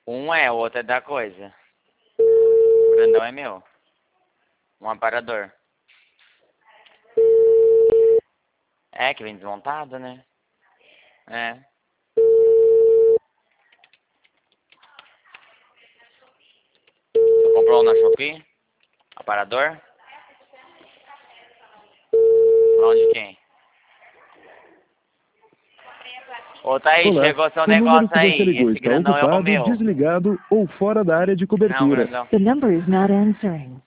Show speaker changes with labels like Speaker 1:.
Speaker 1: Um é, o outro é da coisa. O grandão é meu. Um aparador. É, que vem desmontado, né? É. Você comprou um na Shopee? Aparador? Onde quem? Ô, Thaís,
Speaker 2: Olá,
Speaker 1: chegou seu
Speaker 2: o número
Speaker 1: negócio
Speaker 2: que você
Speaker 1: aí.
Speaker 2: ligou
Speaker 1: Esse
Speaker 2: está
Speaker 1: grandão é o
Speaker 2: ocupado,
Speaker 1: meu.
Speaker 2: desligado ou fora da área de
Speaker 1: Não,
Speaker 2: cobertura.
Speaker 1: grandão.
Speaker 3: The number is not answering.